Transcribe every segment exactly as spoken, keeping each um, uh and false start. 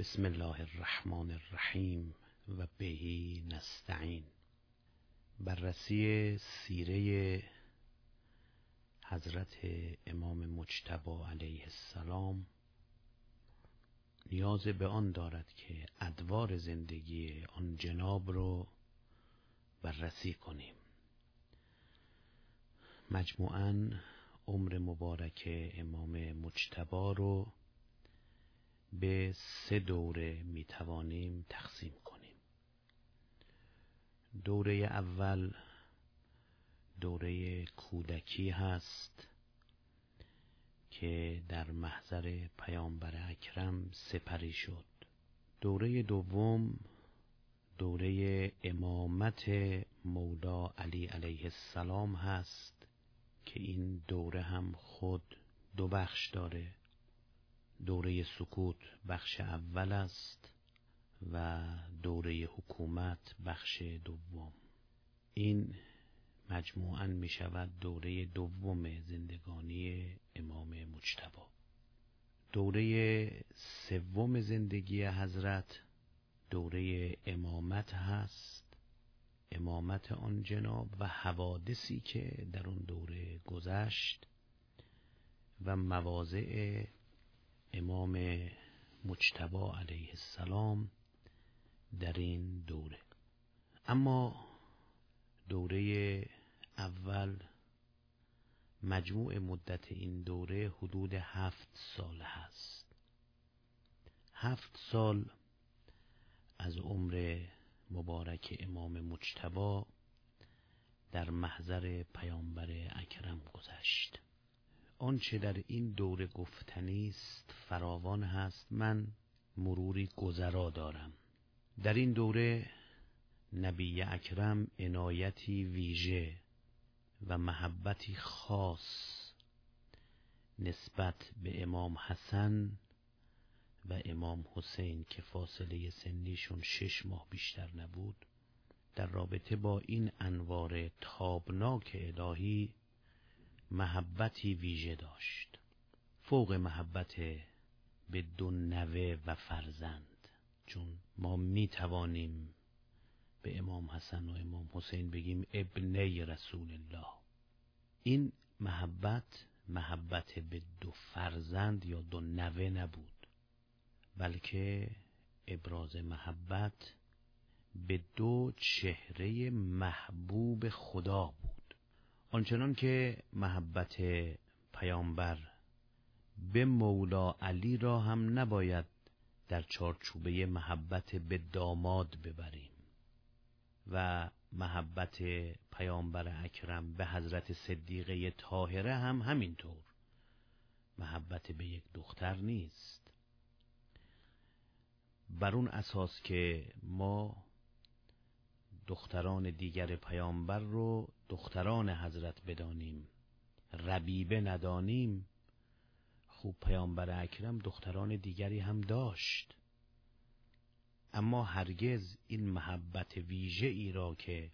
بسم الله الرحمن الرحیم و بهی نستعین. بررسی سیره حضرت امام مجتبی علیه السلام نیاز به آن دارد که ادوار زندگی آن جناب رو بررسی کنیم. مجموعاً عمر مبارک امام مجتبی رو به سه دوره میتوانیم تقسیم کنیم. دوره اول دوره کودکی هست که در محضر پیامبر اکرم سپری شد. دوره دوم دوره امامت مولا علی علیه السلام هست که این دوره هم خود دو بخش داره. دوره سکوت بخش اول است و دوره حکومت بخش دوم. این مجموعاً می شود دوره دوم زندگانی امام مجتبی. دوره سوم زندگی حضرت دوره امامت هست، امامت آن جناب و حوادثی که در اون دوره گذشت و مواضع امام مجتبی علیه السلام در این دوره. اما دوره اول مجموع مدت این دوره حدود هفت سال هست. هفت سال از عمر مبارک امام مجتبی در محضر پیامبر اکرم گذشت. آنچه در این دوره گفتنی است فراوان هست، من مروری گذرا دارم. در این دوره نبی اکرم عنایتی ویژه و محبتی خاص نسبت به امام حسن و امام حسین که فاصله سنیشون شش ماه بیشتر نبود، در رابطه با این انوار تابناک الهی محبتی ویژه داشت، فوق محبت به دو نوه و فرزند. چون ما می توانیم به امام حسن و امام حسین بگیم ابنی رسول الله. این محبت محبت به دو فرزند یا دو نوه نبود، بلکه ابراز محبت به دو چهره محبوب خدا بود. آنچنان که محبت پیامبر به مولا علی را هم نباید در چارچوبه محبت به داماد ببریم و محبت پیامبر اکرم به حضرت صدیقه طاهره هم همینطور. محبت به یک دختر نیست. بر اون اساس که ما دختران دیگر پیامبر رو دختران حضرت بدانیم، ربیبه ندانیم، خوب پیامبر اکرم دختران دیگری هم داشت، اما هرگز این محبت ویژه ای را که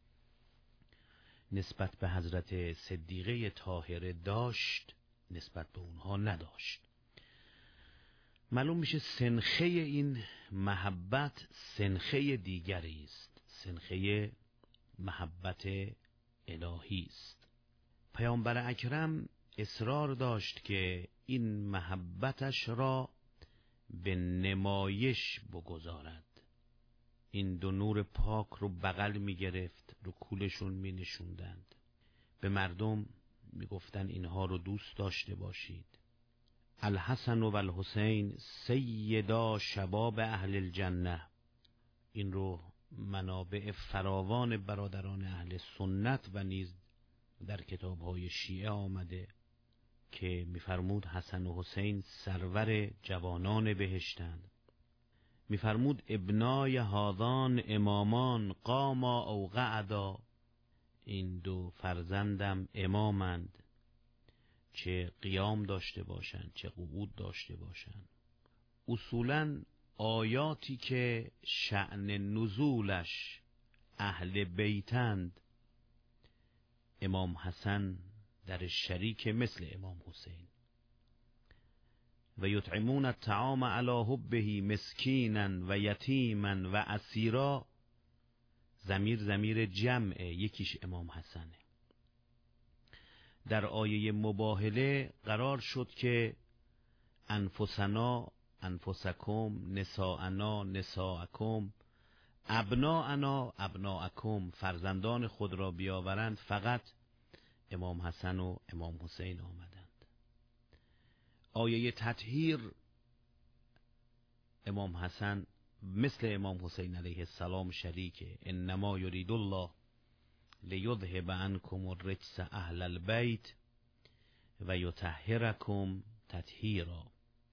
نسبت به حضرت صدیقه طاهره داشت نسبت به اونها نداشت. معلوم میشه سنخه این محبت سنخه دیگری است، سنخه محبت الهی است. پیامبر اکرم اصرار داشت که این محبتش را به نمایش بگذارد. این دو نور پاک رو بغل می گرفت، رو کولشون می نشوندند، به مردم می گفتن اینها رو دوست داشته باشید. الحسن و الحسین سیدا شباب اهل الجنه. این رو منابع فراوان برادران اهل سنت و نیز در کتاب‌های شیعه آمده که می‌فرمود حسن و حسین سرور جوانان بهشتند. می‌فرمود ابنای هذان امامان قاما او قعدا. این دو فرزندم امامند، چه قیام داشته باشند چه قعود داشته باشند. اصولاً آیاتی که شأن نزولش اهل بیتند، امام حسن در شریک مثل امام حسین. و یطعمون الطعام علی حبه مسکینا و یتیما و اسیرا، ضمیر ضمیر جمعه، یکیش امام حسنه. در آیه مباهله قرار شد که انفسنا انفسکم، نساءنا نساءکم، ابناءنا ابناءکم، فرزندان خود را بیاورند. فقط امام حسن و امام حسین آمدند. آیه تطهیر، امام حسن مثل امام حسین علیه السلام شریکه. انما یرید الله لیذهب عنکم الرجس اهل البیت و یطهرکم تطهیرا.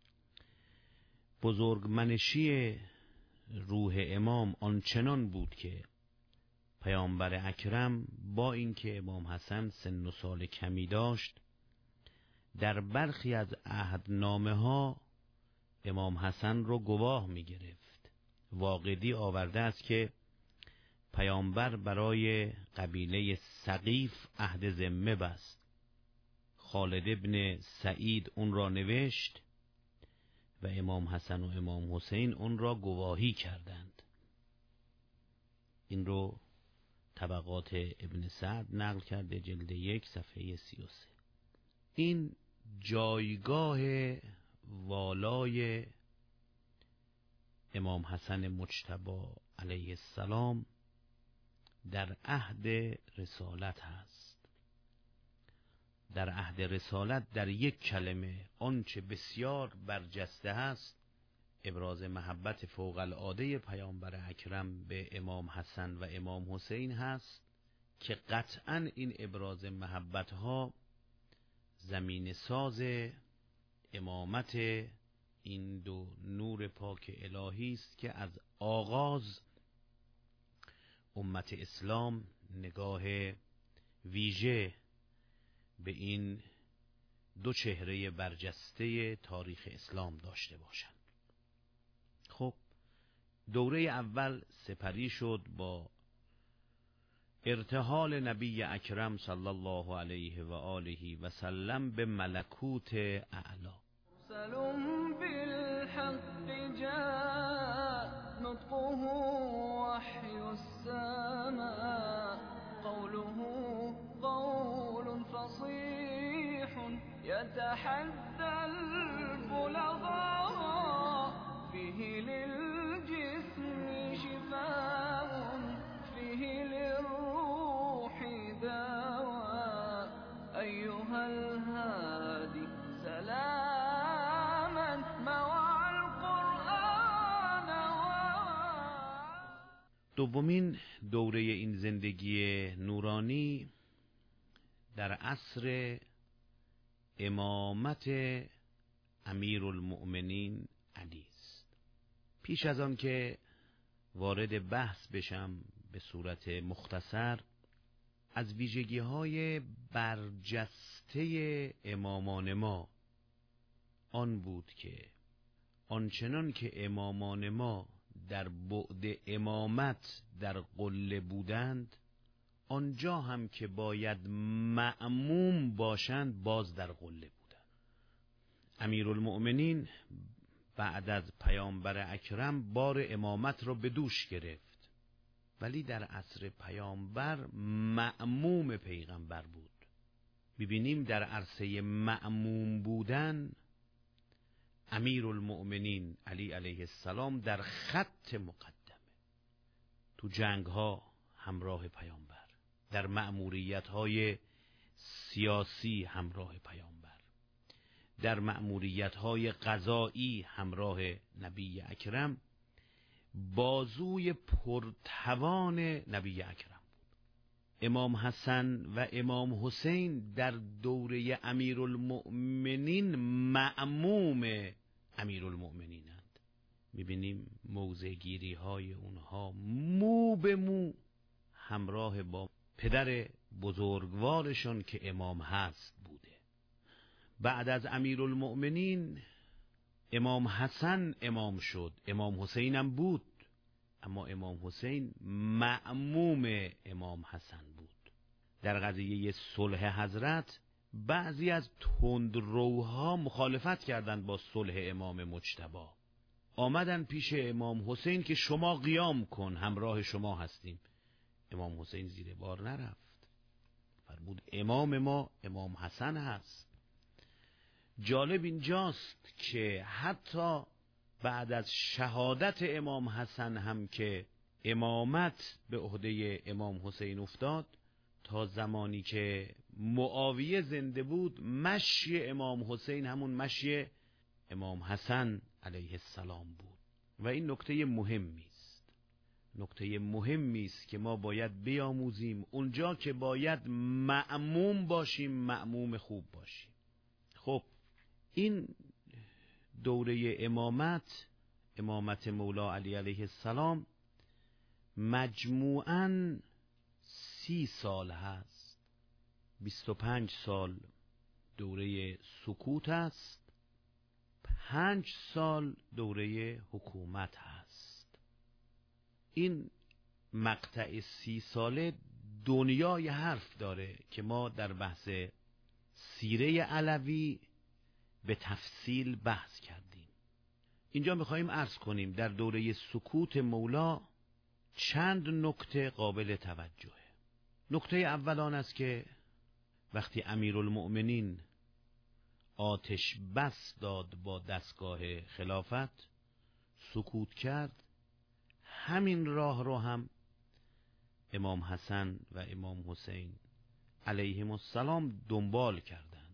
بزرگمنشی روح امام آنچنان بود که پیامبر اکرم با اینکه امام حسن سن و سال کمی داشت، در برخی از عهدنامه ها امام حسن رو گواه می گرفت. واقدی آورده است که پیامبر برای قبیله ثقیف عهد ذمه بست. خالد ابن سعید اون را نوشت و امام حسن و امام حسین اون را گواهی کردند. این رو طبقات ابن سعد نقل کرده، جلد یک صفحه سی و سه. این جایگاه والای امام حسن مجتبی علیه السلام در عهد رسالت هست. در عهد رسالت در یک کلمه آنچه بسیار برجسته هست ابراز محبت فوق العاده پیامبر اکرم به امام حسن و امام حسین هست که قطعاً این ابراز محبت ها زمین ساز امامت این دو نور پاک الهی است که از آغاز امت اسلام نگاه ویژه به این دو چهره برجسته تاریخ اسلام داشته باشند. خب دوره اول سپری شد با ارتحال نبی اکرم صلی الله علیه و آله و سلم به ملکوت اعلی. سلم بالحق جاء نطقه وحی السماء قوله قول فصیح يتحدى البلغاء فيه للجسم شفاء فيه للروح دواء أيها الهادي سلاما مع القرآن. دومین دوره این زندگی نورانی در عصر امامت امیرالمؤمنین علی است. پیش از آن که وارد بحث بشم به صورت مختصر از ویژگی های برجسته امامان ما آن بود که آنچنان که امامان ما در بعد امامت در قله بودند، آنجا هم که باید مأموم باشند باز در قله بودند. امیرالمؤمنین بعد از پیامبر اکرم بار امامت را به دوش گرفت، ولی در عصر پیامبر مأموم پیغمبر بود. ببینیم در عرصه مأموم بودن امیرالمؤمنین علی علیه السلام در خط مقدمه، تو جنگ ها همراه پیامبر، در مأموریت های سیاسی همراه پیامبر، در مأموریت های قضایی همراه نبی اکرم، بازوی پرتوان نبی اکرم بود. امام حسن و امام حسین در دوره امیرالمؤمنین مأموم امیرالمؤمنینند. میبینیم موضع گیری های اونها مو به مو همراه با پدر بزرگوارشان که امام هست بوده. بعد از امیرالمؤمنین امام حسن امام شد، امام حسین هم بود، اما امام حسین مأموم امام حسن بود. در قضیه صلح حضرت بعضی از تندروها مخالفت کردند با صلح امام مجتبی. آمدن پیش امام حسین که شما قیام کن، همراه شما هستیم. امام حسین زیر بار نرفت، فرمود امام ما امام حسن هست. جالب اینجاست که حتی بعد از شهادت امام حسن هم که امامت به عهده امام حسین افتاد، تا زمانی که معاویه زنده بود مشی امام حسین همون مشی امام حسن علیه السلام بود. و این نکته مهمی است، نکته مهمی است که ما باید بیاموزیم. اونجا که باید مأموم باشیم، مأموم خوب باشیم. خب این دوره امامت، امامت مولا علی علیه السلام، مجموعاً سی سال هست. بیست و پنج سال دوره سکوت است، پنج سال دوره حکومت هست. این مقطع سی ساله دنیای حرف داره که ما در بحث سیره علوی به تفصیل بحث کردیم. اینجا میخواییم عرض کنیم در دوره سکوت مولا چند نکته قابل توجهه. نکته اول آن است که وقتی امیرالمؤمنین آتش بس داد با دستگاه خلافت، سکوت کرد، همین راه رو هم امام حسن و امام حسین علیهم السلام دنبال کردند،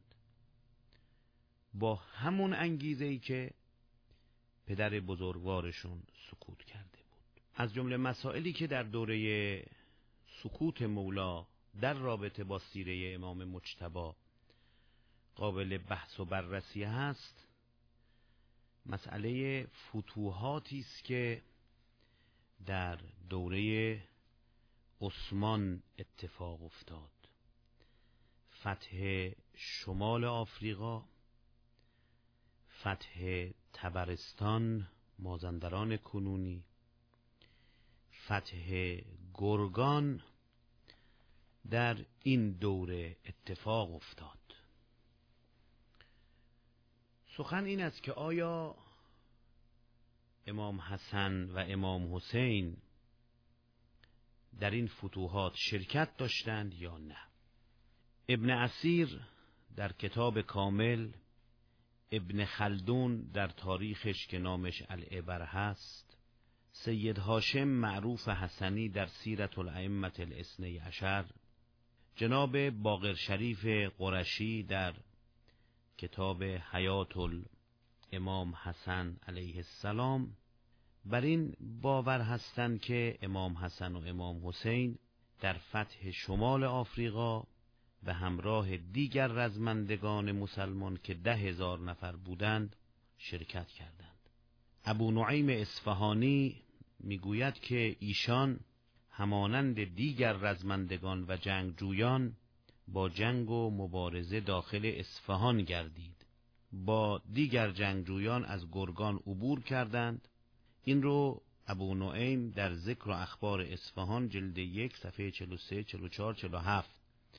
با همون انگیزه‌ای که پدر بزرگوارشون سکوت کرده بود. از جمله مسائلی که در دوره سکوت مولا در رابطه با سیره امام مجتبی قابل بحث و بررسی هست، مسئله فتوحاتی است که در دوره عثمان اتفاق افتاد. فتح شمال آفریقا، فتح طبرستان، مازندران کنونی، فتح گرگان در این دوره اتفاق افتاد. سخن این است که آیا امام حسن و امام حسین در این فتوحات شرکت داشتند یا نه؟ ابن اسیر در کتاب کامل، ابن خلدون در تاریخش که نامش العبر هست، سید هاشم معروف حسنی در سیرت الائمة الاثنی عشر، جناب باقر شریف قرشی در کتاب حیات الامام حسن علیه السلام بر این باور هستند که امام حسن و امام حسین در فتح شمال آفریقا به همراه دیگر رزمندگان مسلمان که ده هزار نفر بودند شرکت کردند. ابو نعیم اصفهانی میگوید که ایشان همانند دیگر رزمندگان و جنگجویان با جنگ و مبارزه داخل اصفهان گردید، با دیگر جنگجویان از گرگان عبور کردند. این رو ابو نعیم در ذکر و اخبار اصفهان جلد یک صفحه چهل و سه، چهل و چهار، چهل و هفت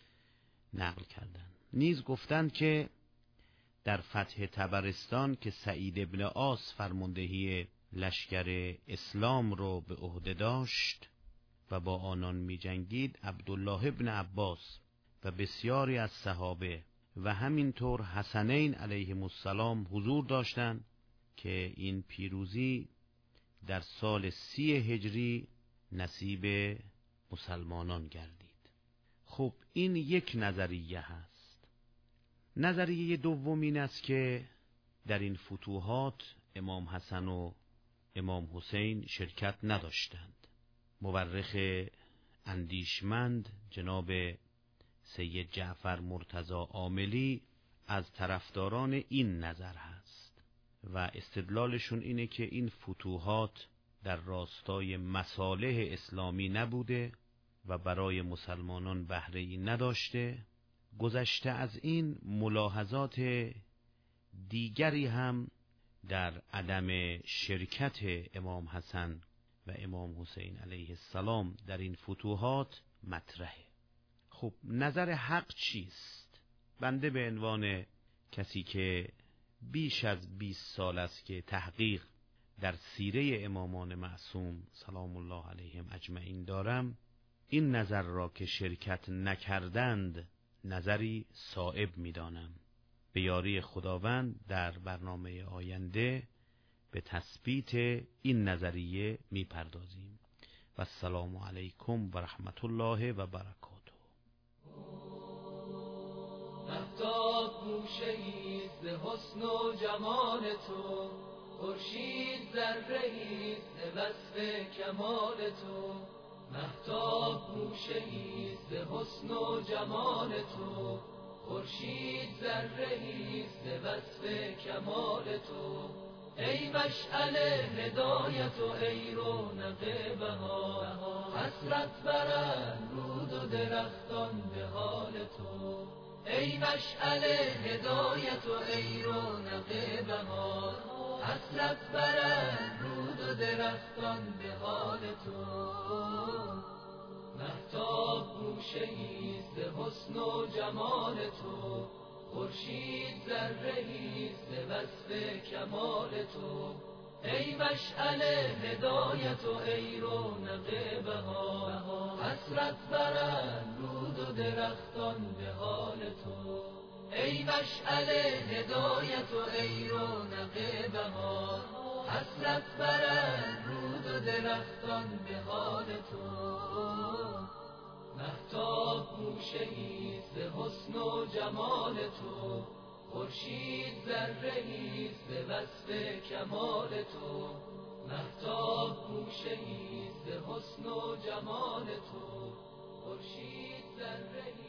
نقل کردند. نیز گفتند که در فتح طبرستان که سعید ابن عاص فرماندهی لشکر اسلام رو به عهده داشت و با آنان می جنگید، عبدالله ابن عباس و بسیاری از صحابه و همینطور حسنین علیهم السلام حضور داشتند که این پیروزی در سال سی هجری نصیب مسلمانان گردید. خب این یک نظریه هست. نظریه دوم این است که در این فتوحات امام حسن و امام حسین شرکت نداشتند. مورخ اندیشمند جناب سید جعفر مرتضی عاملی از طرفداران این نظر هست و استدلالشون اینه که این فتوحات در راستای مصالح اسلامی نبوده و برای مسلمانان بهره‌ای نداشته. گذشته از این ملاحظات دیگری هم در عدم شرکت امام حسن و امام حسین علیه السلام در این فتوحات مطرحه. خب نظر حق چیست؟ بنده به عنوان کسی که بیش از بیست سال است که تحقیق در سیره امامان معصوم سلام الله علیهم اجمعین دارم، این نظر را که شرکت نکردند نظری صائب می‌دانم. به یاری خداوند در برنامه آینده به تثبیت این نظریه می‌پردازیم. و السلام علیکم و رحمت الله و برکاته. مهتاب گوشه‌ای ز حسن و جمال تو، خورشید ذره‌ای ز وصف کمال تو. مهتاب گوشه‌ای ز حسن و جمال تو، خورشید ذره‌ای ز وصف کمال تو. ای مشعل هدایت و ای رونق بهار، حسرت برند رود و درختان به حال تو. ای مشعل هدایت و ای رونق بهار، حسرت برند رود و درختان به حال تو. مهتاب گوشه‌ای ز حسن و جمال تو، خورشید ذره‌ای ز وصف کمال تو. ای مشعل هدایت و ای رونق بهار، حسرت برند رود و درختان به حال تو. ای مشعل هدایت و ای رونق بهار، حسرت برند رود و درختان به حال تو. مهتاب گوشه‌ای ز حسن و جمال تو، خورشید ذره‌ای ز وصف کمال تو. مهتاب گوشه‌ای ز حسن و جمال تو، خورشید ذره‌ای